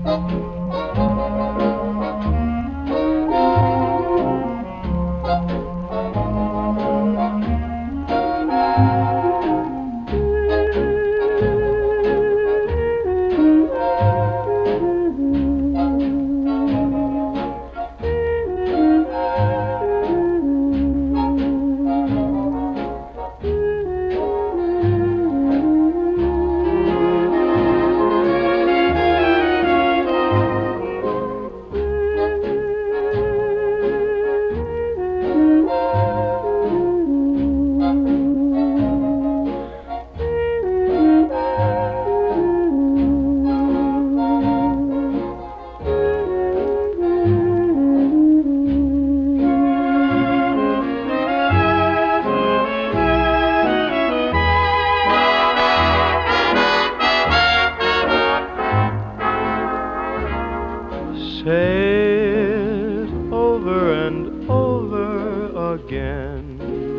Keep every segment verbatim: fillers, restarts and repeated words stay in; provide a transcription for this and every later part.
Say it over and over again,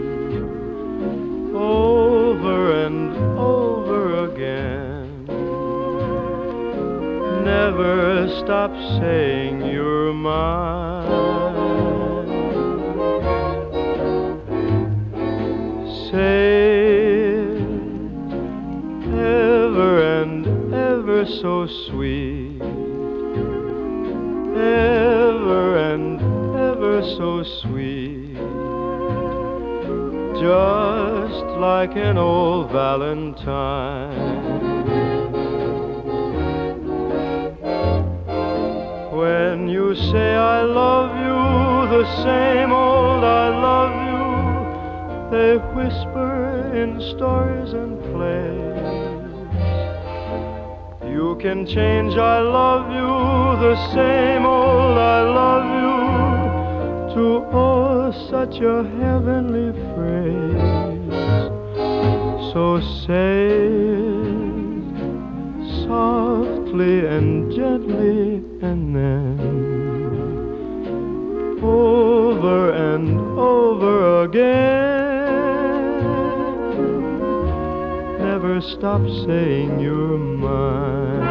over and over again. Never stop saying you're mine. Say it ever and ever so sweet, ever and ever so sweet, just like an old Valentine. When you say I love you, the same old I love you, they whisper in stories and plays. You can change I love you, the same old I love you, to oh such a heavenly phrase. So say it softly and gently, and then over and over again. Never stop saying you're mine.